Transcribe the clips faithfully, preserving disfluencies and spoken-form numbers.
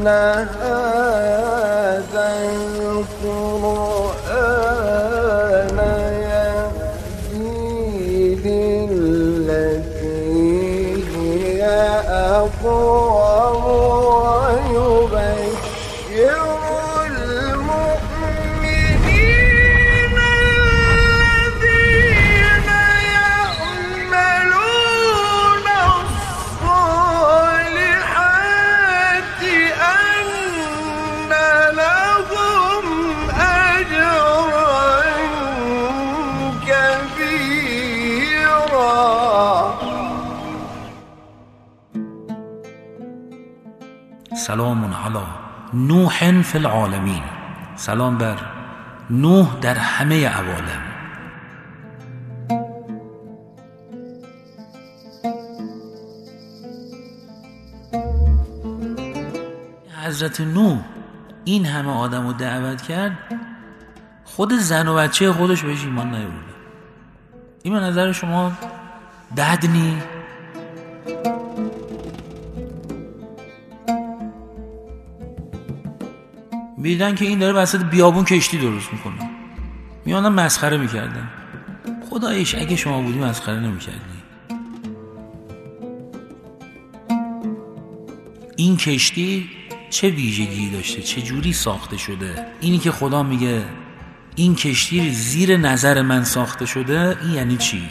هذا القرآن يهدي للتي هي أقوم ويبشر المؤمنين الذين يعملون الصالحات أن لهم أجرا كبيرا. سلام علی نوح فی العالمین. سلام بر نوح در همه عوالم. حضرت نوح این همه آدم رو دعوت کرد، خود زن و بچه خودش بهش ایمان نیاورد. این به نظر شما بد نی؟ میدن که این داره وسط بیابون کشتی درست میکنه، میانم مسخره میکردن. خدایش اگه شما بودی مسخره نمیکردی. این کشتی چه ویژگی داشته، چه جوری ساخته شده؟ اینی که خدا میگه این کشتی زیر نظر من ساخته شده، این یعنی چی؟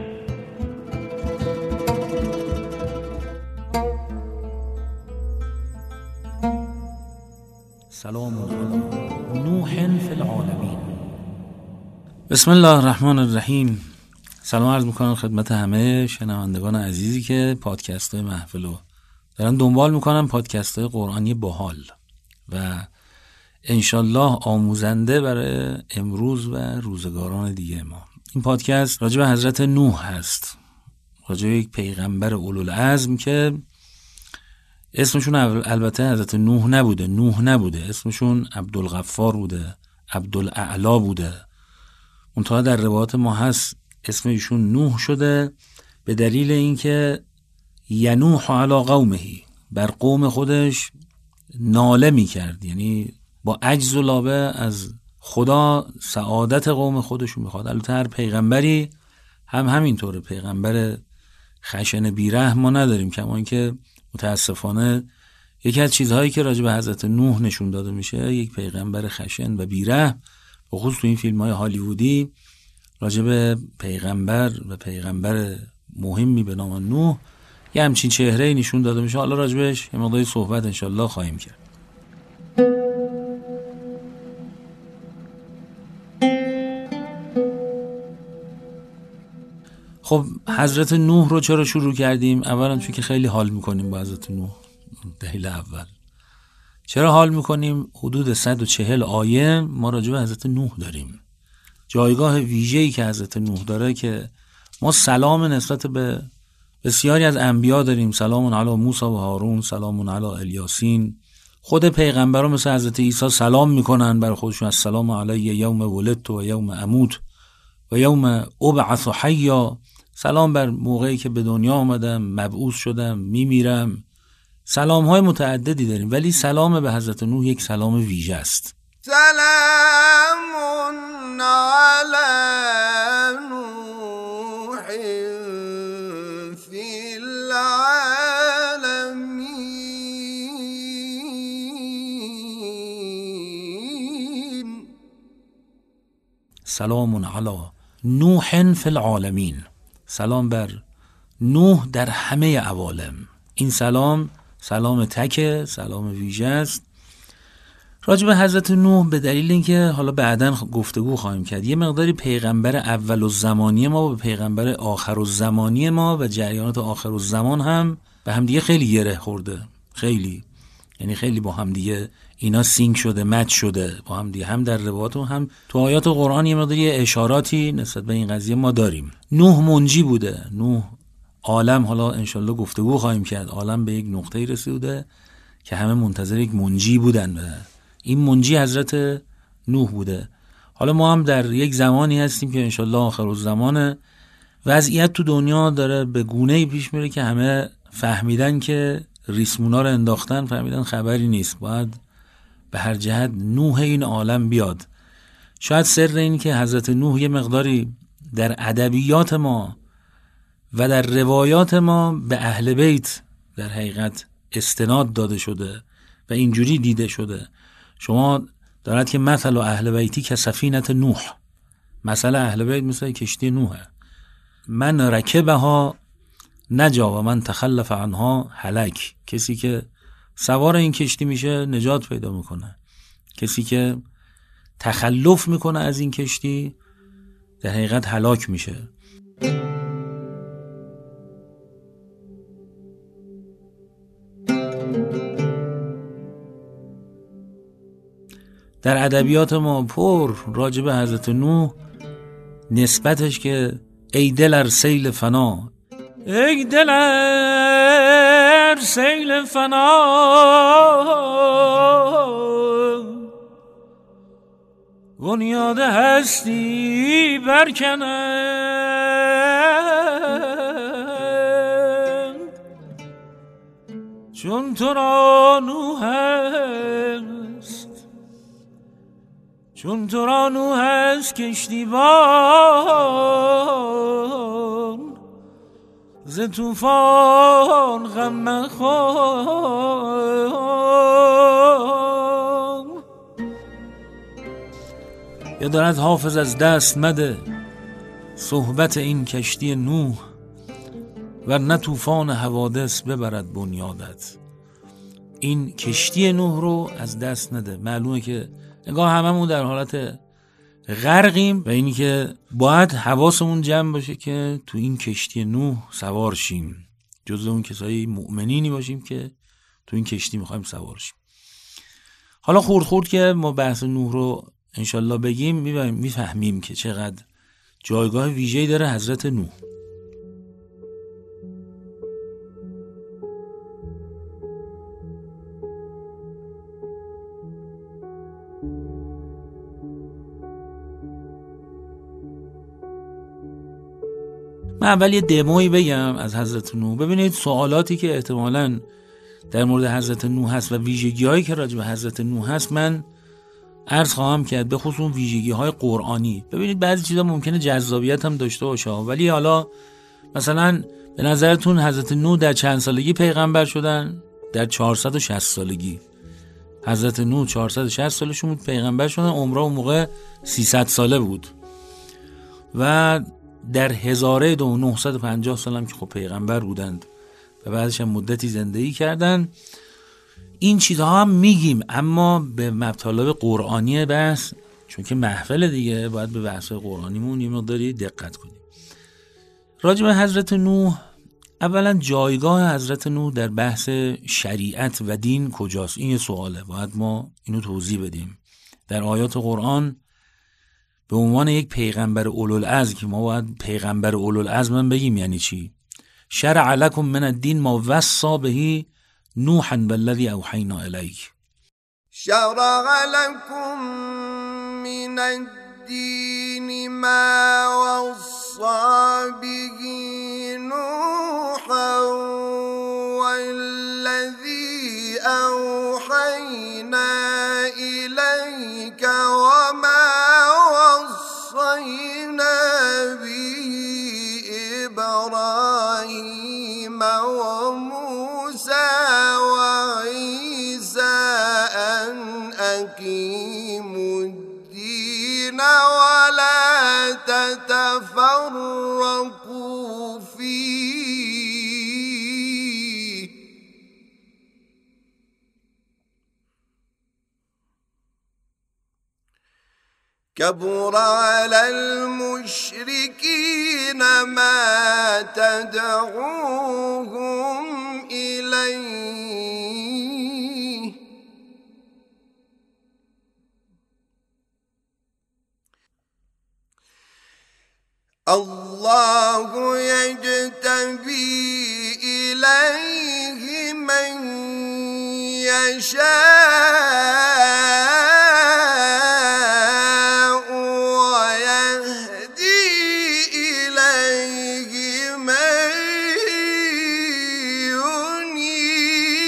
سلام علی نوح فی العالمین. بسم الله الرحمن الرحیم. سلام عرض میکنم خدمت همه شنوندگان عزیزی که پادکست های محفل رو دارن دنبال میکنن، پادکست های قرآنی باحال و انشالله آموزنده برای امروز و روزگاران دیگه ما. این پادکست راجع به حضرت نوح هست، راجع به یک پیغمبر اولوالعزم که اسمشون البته حضرت نوح نبوده، نوح نبوده، اسمشون عبدالغفار بوده، عبدالاعلی بوده. منتها در روایات ما هست اسم ایشون نوح شده به دلیل اینکه ینوح علی قومه، بر قوم خودش ناله می کرد، یعنی با عجز و لابه از خدا سعادت قوم خودشون میخواد. البته هر پیغمبری هم همینطوره، پیغمبر خشن بیرحم ما نداریم، کما اینکه متاسفانه یکی از چیزهایی که راجع به حضرت نوح نشون داده میشه یک پیغمبر خشن و بیرحم، بخصوص تو این فیلم های هالیوودی راجع به پیغمبر و پیغمبر مهمی به نام نوح یه همچین چهره نشون داده میشه. حالا راجع بهش یه مقداری صحبت انشالله خواهیم کرد. خب حضرت نوح رو چرا شروع کردیم؟ اولا چون که خیلی حال میکنیم با حضرت نوح. دلیل اول چرا حال میکنیم؟ حدود صد و چهل آیه ما راجع به حضرت نوح داریم، جایگاه ویژه‌ای که حضرت نوح داره که ما سلام نسبت به بسیاری از انبیا داریم. سلام علی موسی و هارون، سلام علی الیاسین. خود پیغمبران مثل حضرت عیسی سلام میکنن بر خودشون، السلام علی یوم ولدت و یوم اموت و یوم ابعث حیا. سلام بر موقعی که به دنیا آمدم، مبعوث شدم، میمیرم. سلام های متعددی داریم، ولی سلام به حضرت نوح یک سلام ویژه است. سلام علی نوح فی العالمین. سلام علی نوح فی العالمین. سلام بر نوح در همه عوالم. این سلام سلام تکه، سلام ویژه است راجع به حضرت نوح، به دلیل اینکه حالا بعداً گفتگو خواهیم کرد یه مقداری پیغمبر اول الزمانی ما و پیغمبر آخر الزمانی ما و جریانات آخر الزمان هم به هم دیگه خیلی گره خورده، خیلی، یعنی خیلی با هم دیگه اینا سینک شده، مچ شده با هم دیگه، هم در روایات و هم تو آیات قرآن یه مقداری اشاراتی نسبت به این قضیه ما داریم. نوح منجی بوده، نوح عالم، حالا انشالله گفتگو خواهیم کرد، عالم به یک نقطه‌ای رسیده که همه منتظر یک منجی بودن و این منجی حضرت نوح بوده. حالا ما هم در یک زمانی هستیم که انشالله آخر الزمانه، وضعیت تو دنیا داره به گونه‌ای پیش میره که همه فهمیدن که ریسمونا رو انداختن، فهمیدن خبری نیست، باید به هر جهت نوح این عالم بیاد. شاید سر این که حضرت نوح یه مقداری در ادبیات ما و در روایات ما به اهل بیت در حقیقت استناد داده شده و اینجوری دیده شده. شما دارد که مثل اهل بیتی که سفینت نوح، مثل اهل بیت مثل کشتی نوحه، من رکبها نجا و من تخلف عنها هلک. کسی که سوار این کشتی میشه نجات پیدا میکنه، کسی که تخلف میکنه از این کشتی در حقیقت هلاک میشه. در ادبیات ما پر راجع به حضرت نوح نسبتش که ای دلر سیل فنا، ای دلر سیل فنا، بنیاد هستی برکنند، چون تو را نوح هست، چون تو را نوح هست کشتیبان، ز طوفان غم مخور. یا دارد حافظ از دست مده صحبت این کشتی نوح، ورنه طوفان حوادث ببرد بنیادت. این کشتی نوح رو از دست نده. معلومه که نگاه هممون در حالت غرقیم و اینی که باید حواسمون جمع باشه که تو این کشتی نوح سوار شیم، جزو اون کسایی مؤمنینی باشیم که تو این کشتی میخوایم سوار شیم. حالا خورد خورد که ما بحث نوح رو انشالله بگیم میفهمیم که چقدر جایگاه ویژه‌ای داره حضرت نوح. من اول یه دمویی بگم از حضرت نوح. ببینید سوالاتی که احتمالاً در مورد حضرت نوح هست و ویژگی‌هایی که راجع به حضرت نوح هست من عرض خواهم کرد، به خصوص ویژگی‌های قرآنی. ببینید بعضی چیزا ممکنه جذابیت هم داشته باشه، ولی حالا مثلا به نظرتون حضرت نوح در چند سالگی پیغمبر شدن؟ در چهارصد و شصت سالگی. حضرت نوح چهارصد و شصت سالشون بود پیغمبر شدن، عمره اون موقع سیصد ساله بود و در هزاره و نهصد و پنجاه سال هم که خب پیغمبر بودند و بعدش هم مدتی زندگی کردن. این چیزها هم میگیم اما به مطالب قرآنی بحث، چون که محفل دیگه باید به بحث قرآنیمون یه مقداری دقت کنیم. راجع به حضرت نوح، اولا جایگاه حضرت نوح در بحث شریعت و دین کجاست؟ این یه سواله، باید ما اینو توضیح بدیم. در آیات قرآن به عنوان یک پیغمبر اولوالعزم که ما باید پیغمبر اولوالعزم بگیم یعنی چی؟ شرع لکم من الدین ما وصی به نوحا بالذی اوحینا الیک. شرع لکم من الدین ما وصی به نوحا والذی اوحینا الیک وما وصینا به ابراهیم و موسی و عیسی ان اقیموا الدین ولا تتفرقوا فیه كبر على المشركين ما تدعوهم إليه الله يجتبي إليه من يشاء ويهدي إليه من ينيب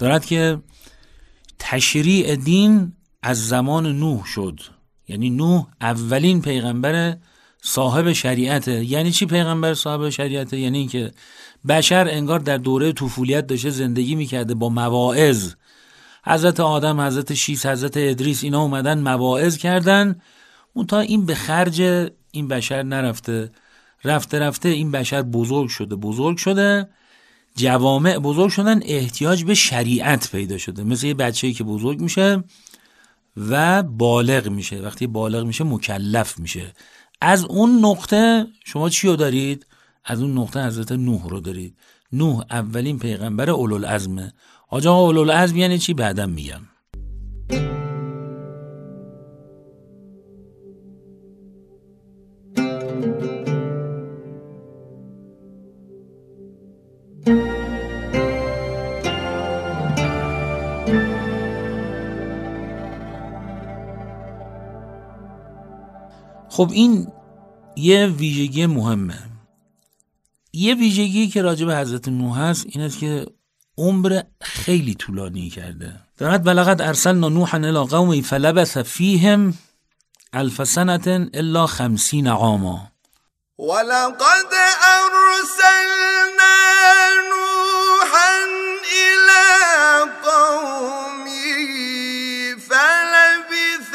دارد که تشریع دین از زمان نوح شد. یعنی نوح اولین پیغمبر صاحب شریعته. یعنی چی پیغمبر صاحب شریعته؟ یعنی که بشر انگار در دوره طفولیت داشته زندگی میکرده با مواعظ. حضرت آدم، حضرت شیس، حضرت ادریس اینا اومدن مواعظ کردن، اون تا این به خرج این بشر نرفته. رفته رفته این بشر بزرگ شده بزرگ شده جوامع بزرگ شدن، احتیاج به شریعت پیدا شده. مثل یه بچه‌ای که بزرگ میشه و بالغ میشه، وقتی بالغ میشه مکلف میشه. از اون نقطه شما چی رو دارید؟ از اون نقطه حضرت نوح رو دارید. نوح اولین پیغمبر اولوالعزمه. آجا اولوالعزم یعنی چی؟ بعدم میگم. خب این یه ویژگی مهمه. یه ویژگی که راجع به حضرت نوح هست این است که عمر خیلی طولانی کرده. دارد ولقد ارسلنا نوحا الی قومه فلبث فیهم الف سنة الا خمسین عاما. ولقد ارسلنا نوحا الی قومه فلبث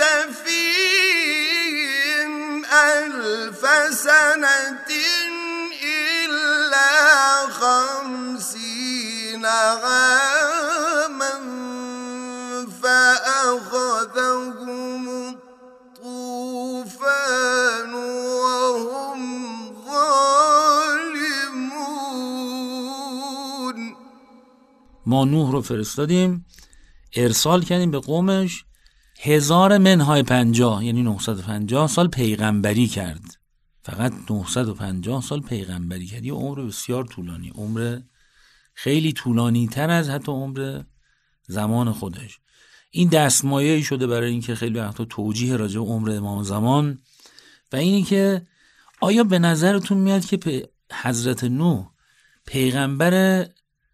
فیهم الف سنة الا خمسین عاما فأخذهم الطوفان وهم ظالمون. ما نوح رو فرستادیم، ارسال کردیم به قومش، هزار منهای پنجاه یعنی نهصد و پنجاه سال پیغمبری کرد. فقط نهصد و پنجاه سال پیغمبری کرد. یه عمر بسیار طولانی، عمر خیلی طولانی تر از حتی عمر زمان خودش. این دستمایه‌ای شده برای اینکه خیلی وقتا توجیه راجع به عمر امام زمان و اینی که آیا به نظرتون میاد که حضرت نوح پیغمبر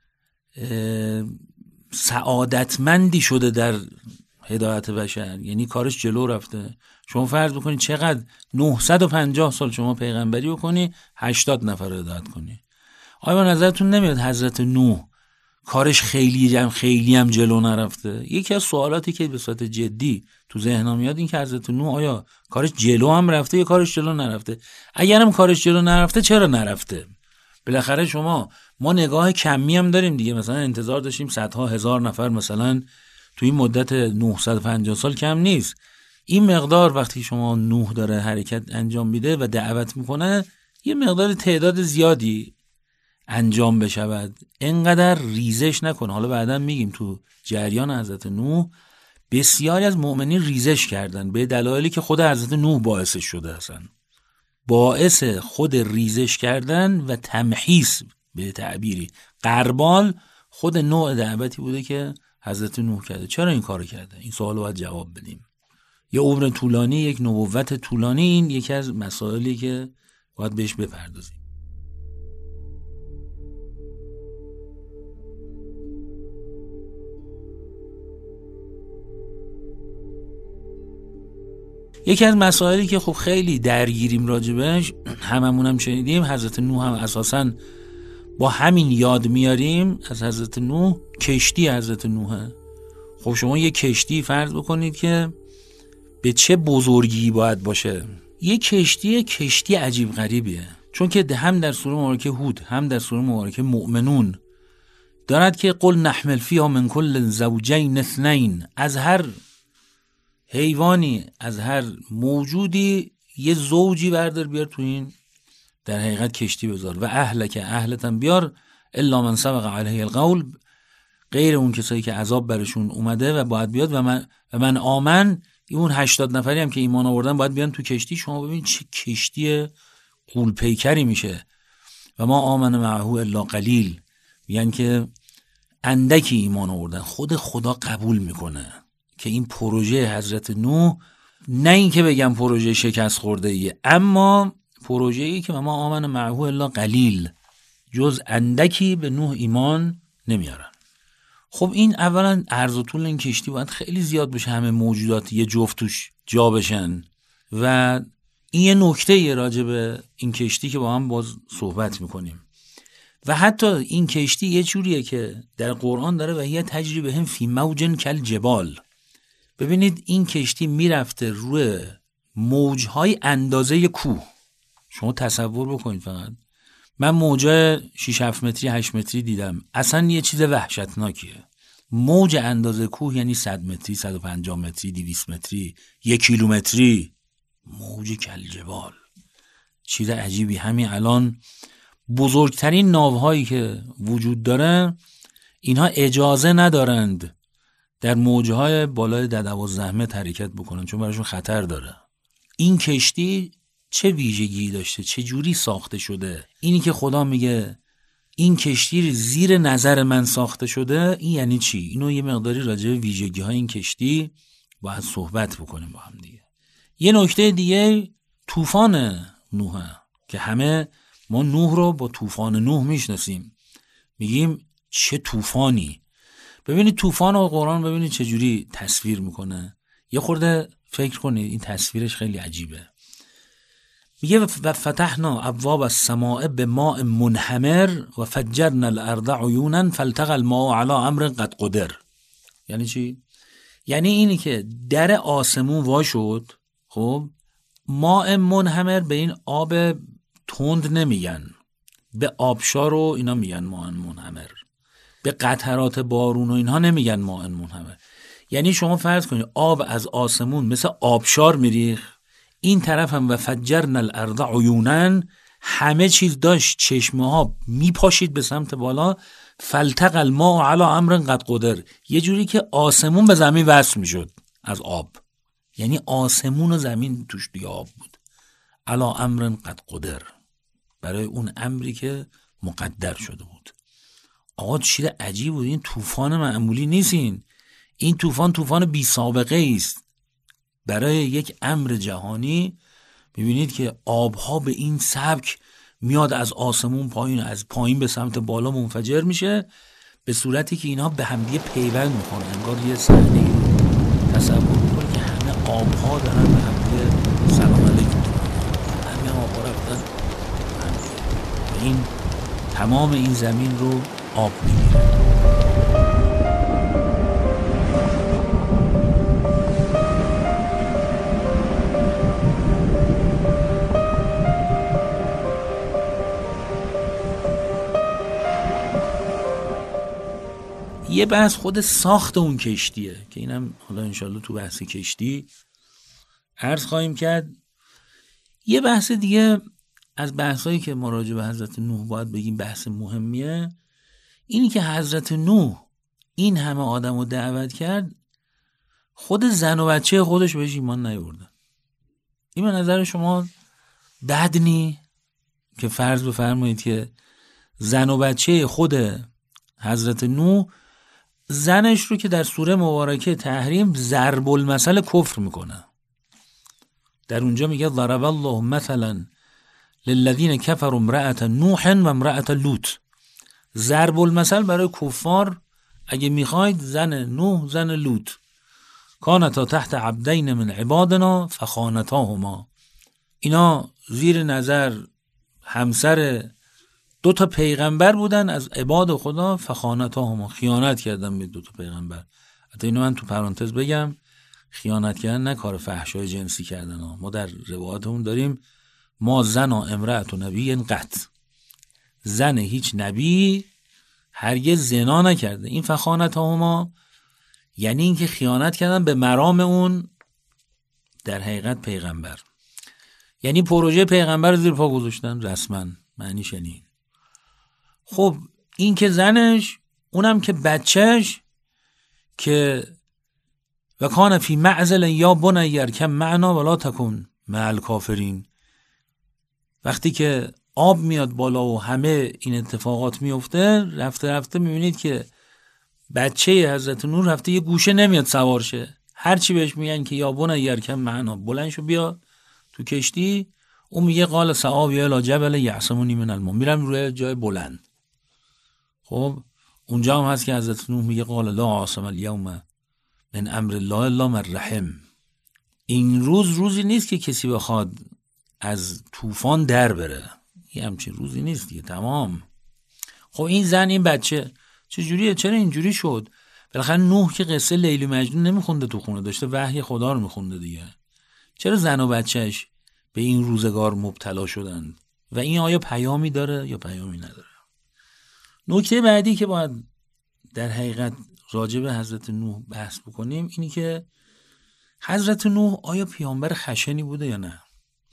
سعادتمندی شده در هدایت بشر؟ یعنی کارش جلو رفته. شما فرض بکنید چقدر نهصد و پنجاه سال شما پیغمبری بکنی، هشتاد نفر رو هدایت کنی. آیا به نظرتون نمیاد حضرت نوح کارش خیلی هم خیلی هم جلو نرفته؟ یکی از سوالاتی که به صورت جدی تو ذهنم میاد این که حضرت نوح آیا کارش جلو هم رفته یا کارش جلو نرفته؟ اگرم کارش جلو نرفته چرا نرفته؟ بالاخره شما ما نگاه کمی هم داریم دیگه. مثلا انتظار داشتیم صدها هزار نفر مثلا تو این مدت نهصد و پنجاه سال کم نیست. این مقدار وقتی شما نوح داره حرکت انجام میده و دعوت میکنه یه مقدار تعداد زیادی انجام بشود، اینقدر ریزش نکنه. حالا بعدا میگیم تو جریان حضرت نوح بسیاری از مؤمنین ریزش کردن به دلایلی که خود حضرت نوح باعثش شده هستن. باعث خود ریزش کردن و تمحیص به تعبیری غربال خود نوع دعوتی بوده که حضرت نوح کرده. چرا این کارو کرده؟ این سوالو باید جواب بدیم. یه عمر طولانی، یک نبوت طولانی، این یکی از مسائلی که باید بهش بپردازیم. یکی از مسائلی که خب خیلی درگیریم راجبش، هممون هم شنیدیم، حضرت نوح هم اساساً با همین یاد میاریم از حضرت نوح، کشتی حضرت نوحه. خب شما یه کشتی فرض بکنید که به چه بزرگی باید باشه. یه کشتی کشتی عجیب غریبیه، چون که هم در سوره مبارکه هود هم در سوره مبارکه مؤمنون دارد که قل نحمل فیها من کل زوجین اثنین، از هر حیوانی از هر موجودی یه زوجی بردار بیار تو این در حقیقت کشتی بذار و اهلک اهلتن بیار الا من سبق علیه القول، غیر اون کسایی که عذاب برشون اومده و باید بیاد و من, و من آمن. اون هشتاد نفری هم که ایمان آوردن باید بیان تو کشتی. شما ببین چه کشتی غول پیکری میشه. و ما آمن معه الا قلیل، یعنی که اندکی ایمان آوردن. خود خدا قبول میکنه که این پروژه حضرت نوح نه این که بگم پروژه شکست خورده ایه، اما پروژه ای که ما آمن معه الا قلیل، جز اندکی به نوح ایمان نمیارن. خب این اولا عرض و طول این کشتی باید خیلی زیاد بشه، همه موجودات یه جفت توش جا بشن و این یه نکته یه راجع به این کشتی که با هم باز صحبت میکنیم. و حتی این کشتی یه جوریه که در قرآن داره و یه تجربه هم فی موجن کل جبال. ببینید این کشتی میرفته روی موجهای اندازه کوه. شما تصور بکنید، فقط من موجای شش هفت متری هشت متری دیدم، اصلا یه چیز وحشتناکیه. موج اندازه کوه یعنی صد متری، صد و پنجاه متری، دویست متری، یک کیلومتری. موج کل جبال چیز عجیبی. همین الان بزرگترین ناوهایی که وجود داره اینها اجازه ندارند در موجهای بالای ده دوازده متر حرکت بکنن چون براشون خطر داره. این کشتی چه ویژگی داشته، چه جوری ساخته شده؟ اینی که خدا میگه این کشتی زیر نظر من ساخته شده، این یعنی چی؟ اینو یه مقداری راجع به ویژگی های این کشتی باید صحبت بکنیم با هم دیگه. یه نکته دیگه طوفان نوح که همه ما نوح رو با طوفان نوح میشناسیم، میگیم چه طوفانی. ببینید طوفان و قرآن ببینید چه جوری تصویر میکنه. یه خورده فکر کنید، این تصویرش خیلی عجیبه. میگه و فتحنا ابواب السماء بماء منهمر و فجرنا الارض عیونا فالتقى الماء على امر قد قدر. یعنی چی؟ یعنی اینی که در آسمون وا شد. خب ماء منهمر به این آب تند نمیگن، به آبشار و اینا میگن ماء منهمر، به قطرات بارون و اینها نمیگن ماء منهمر. یعنی شما فرض کنید آب از آسمون مثل آبشار میریخ، این طرف هم و فجرنا الارض عیونا، همه چیز داشت چشمه ها میپاشید به سمت بالا. فالتقى الماء على امر قد قدر، یه جوری که آسمون به زمین وصل میشد از آب. یعنی آسمون و زمین توش دیگه آب بود. علی امر قد قدر، برای اون امری که مقدر شده بود. آقا چیز عجیب بود. این طوفان معمولی نیست. این این طوفان طوفان بی سابقه است برای یک امر جهانی. میبینید که آبها به این سبک میاد از آسمون پایین، از پایین به سمت بالا منفجر میشه، به صورتی که اینها به همدیگه پیوند میخوان. انگار یه صحنه تصور میکنید که همه آبها دارن به همدیگه سلام علیکم، همه آبها رفتن و این تمام این زمین رو آب میگیره. یه بحث خود ساخت اون کشتیه که اینم حالا انشالله تو بحث کشتی عرض خواهیم کرد. یه بحث دیگه از بحثایی که مراجع به حضرت نوح باید بگیم بحث مهمیه، اینی که حضرت نوح این همه آدم رو دعوت کرد، خود زن و بچه خودش بهش ایمان نیاوردن. این به نظر شما بد نی که فرض بفرمایید که زن و بچه خود حضرت نوح زنش رو که در سوره مبارکه تحریم ضرب المثل کفر میکنه. در اونجا میگه ضرب الله مثلا للذین کفروا امرأة نوح و امرأة لوط. ضرب المثل برای کفار اگه میخواید زن نوح زن لوط. کانتا تحت عبدین من عبادنا فخانتاهما. اینا زیر نظر همسر دو تا پیغمبر بودن از عباد خدا، فخانتاهما، خیانت کردن به دو تا پیغمبر. حتی اینو من تو پرانتز بگم، خیانت کردن نه کار فحشای جنسی کردن ها. ما در روایاتمون داریم ما زن و امرأت و نبی قط، زن هیچ نبی هرگز زنا نکرده. این فخانتاهما یعنی این که خیانت کردن به مرام اون در حقیقت پیغمبر، یعنی پروژه پیغمبر زیر پا گذاشتن رسما، معنیش یعنی. خب این که زنش، اونم که بچهش که و کان فی معزل یا بنی ارکب معنا ولا تکن مع الکافرین. وقتی که آب میاد بالا و همه این اتفاقات میفته، رفته رفته میبینید که بچه حضرت نوح رفته یه گوشه نمیاد سوار شه. هرچی بهش میگن که یا بنی ارکب معنا، بلند شو بیا تو کشتی، اون میگه قال سآوی الی جبل یعصمونی من الماء، میرم روی جای بلند. خب اونجا هم هست که حضرت نوح میگه قال لا عاصم الیوم من امر الله الا من رحم. این روز روزی نیست که کسی بخواد از طوفان در بره، یه همچین روزی نیست دیگه. تمام. خب این زن این بچه چجوریه؟ چرا اینجوری شد؟ بالاخره نوح که قصه لیلی مجنون نمیخونده تو خونه، داشته وحی خدا رو میخونده دیگه. چرا زن و بچهش به این روزگار مبتلا شدن؟ و این آیا پیامی داره یا پیامی نداره؟ نکته بعدی که باید در حقیقت راجع به حضرت نوح بحث بکنیم اینی که حضرت نوح آیا پیامبر خشنی بوده یا نه؟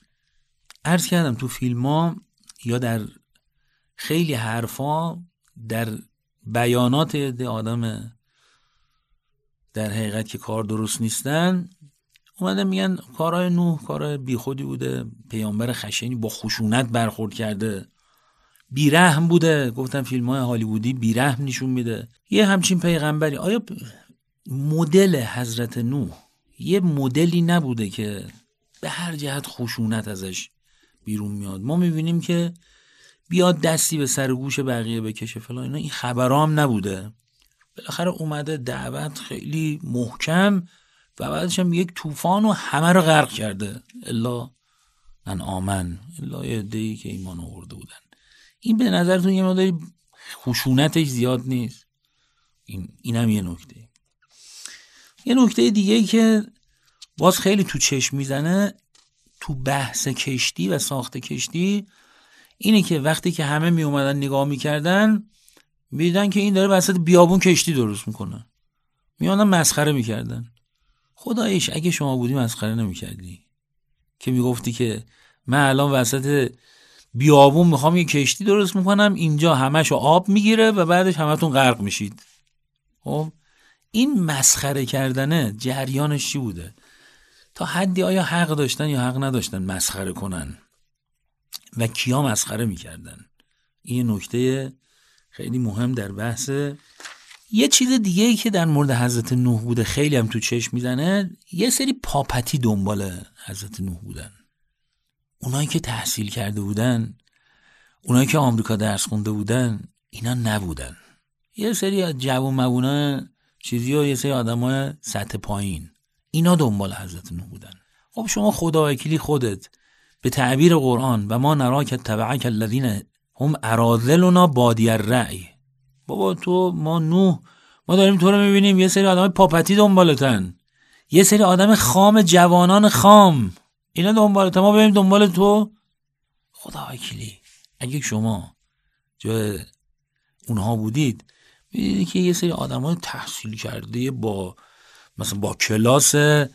عرض کردم تو فیلم ها یا در خیلی حرفا، در بیانات ده آدم در حقیقت که کار درست نیستن اومدن میگن کارهای نوح کارهای بی خودی بوده، پیامبر خشنی، با خشونت برخورد کرده، بیرحم بوده. گفتم فیلم های هالیوودی بیرحم نشون میده. یه همچین پیغمبری آیا مدل حضرت نوح یه مدلی نبوده که به هر جهت خشونت ازش بیرون میاد؟ ما میبینیم که بیاد دستی به سر گوش بقیه بکشه فلان اینا، این خبرها هم نبوده. بالاخره اومده دعوت خیلی محکم و بعدش هم یک طوفان و همه رو غرق کرده. الا من آمن، الا یه عده‌ای که ایمان آورده بودن. این به نظرتون یه مقداری خشونتش زیاد نیست؟ این اینم یه نکته. یه نکته دیگه ای که باز خیلی تو چشم میزنه تو بحث کشتی و ساخت کشتی اینه که وقتی که همه می اومدن نگاه میکردن میدیدن که این داره وسط بیابون کشتی درست میکنه، میادن مسخره میکردن. خداییش اگه شما بودی مسخره نمیکردی که میگفتی که من الان وسط بیابون میخوام یه کشتی درست میکنم، اینجا همشو آب میگیره و بعدش همتون غرق میشید. خب این مسخره کردنه جریانش چی بوده؟ تا حدی آیا حق داشتن یا حق نداشتن مسخره کنن و کیا مسخره میکردن؟ این نکته خیلی مهم در بحث. یه چیز دیگه ای که در مورد حضرت نوح بوده خیلی هم تو چشم میزنه، یه سری پاپتی دنبال حضرت نوح بودن. اونایی که تحصیل کرده بودن، اونایی که آمریکا درس خونده بودن، اینا نبودن. یه سری جوون مبونا چیزی و یه سری آدمای سطح پایین، اینا دنبال حضرت نوح بودن. خب شما خدا وکیلی خودت به تعبیر قرآن و ما نراک تبعک الذین هم اراذلنا بادی الرأی، بابا تو ما نوح ما داریم تو رو میبینیم یه سری آدم پاپتی دنبالتن، یه سری آدم خام، جوانان خام، اینا دنبالتن، ما بریم دنبال تو. خدا وکیلی اگه شما جای اونها بودید میدیدید که یه سری آدمای تحصیل کرده با مثلا با کلاس،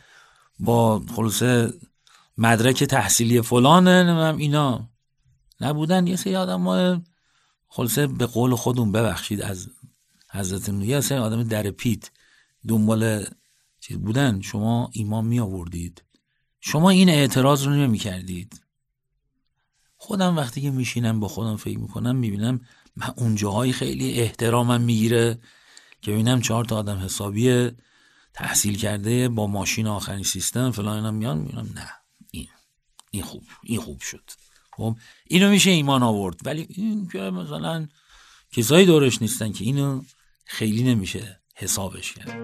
با خلاصه مدرک تحصیلی فلانه، نمیم اینا نبودن. یه سری آدمای خلاصه به قول خودمون ببخشید از حضرت نوح، یه سری آدم در پیت دنبال چیز بودن. شما ایمان می آوردید، شما این اعتراض رو نمی کردید. خودم وقتی که میشینم با خودم فکر میکنم میبینم من اون جاهای خیلی احترامم میگیره که ببینم چهار تا آدم حسابی تحصیل کرده با ماشین آخرین سیستم فلان اینا میان، میبینم نه این این خوب این خوب شد. خب اینو میشه ایمان آورد. ولی این که مثلا کسایی دورش نیستن که اینو خیلی نمیشه حسابش کرد.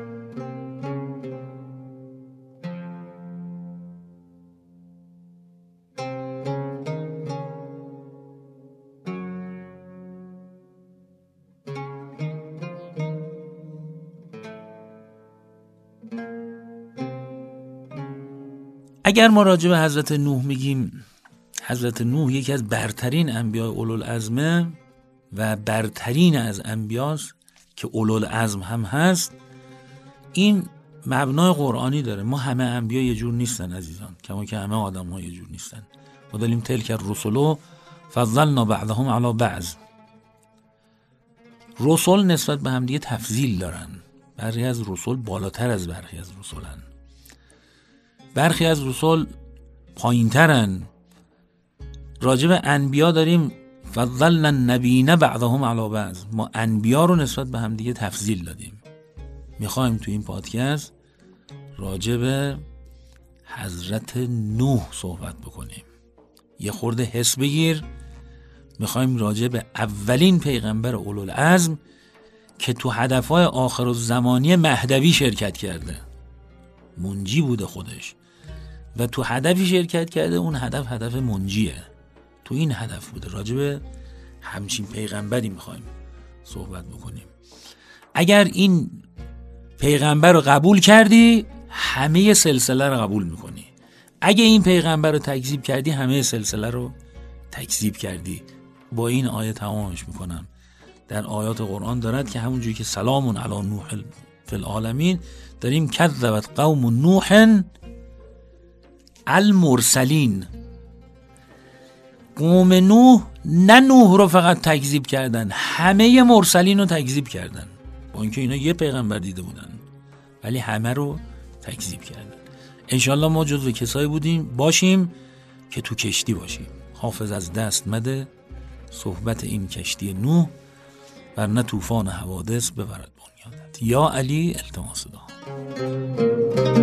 اگر ما راجع به حضرت نوح میگیم حضرت نوح یکی از برترین انبیاء اولوالعزمه و برترین از انبیاست که اولوالعزم هم هست، این مبنای قرآنی داره. ما همه انبیا یه جور نیستن عزیزان، کما که همه آدم ها یه جور نیستن. ما داریم تلک الرسل فضلنا بعضهم علی بعض. رسول نسبت به هم دیگه تفضیل دارن، برخی از رسول بالاتر از برخی از رسولن، برخی از رسول پایین ترن. راجب انبیا داریم فضلنا النبیین بعضهم علی بعض، ما انبیا رو نسبت به هم دیگه تفضیل دادیم. میخوایم تو این پادکست راجب حضرت نوح صحبت بکنیم. یه خورده حس بگیر، میخوایم راجب اولین پیغمبر اولوالعزم که تو هدفهای آخرالزمانی مهدوی شرکت کرده، منجی بوده خودش و تو هدفی شرکت کرده، اون هدف هدف منجیه. تو این هدف بوده. راجب همچین پیغمبری میخوایم صحبت بکنیم. اگر این پیغمبر رو قبول کردی، همه سلسله رو قبول میکنی. اگه این پیغمبر رو تکذیب کردی، همه سلسله رو تکذیب کردی. با این آیه تمامش میکنم. در آیات قرآن دارد که همونجوری که سلام علی نوح فی العالمین داریم کذبت قوم نوح المرسلین. قوم نوح نه نوح رو فقط تکذیب کردن، همه مرسلین رو تکذیب کردن. با اینکه اینا یه پیغمبر دیده بودن ولی همه رو تکذیب کردن. انشالله ما جزو کسایی بودیم باشیم که تو کشتی باشیم. حافظ از دست مده صحبت این کشتی نوح، ورنه طوفان حوادث ببرد بنیادت. یا علی التماس دعا.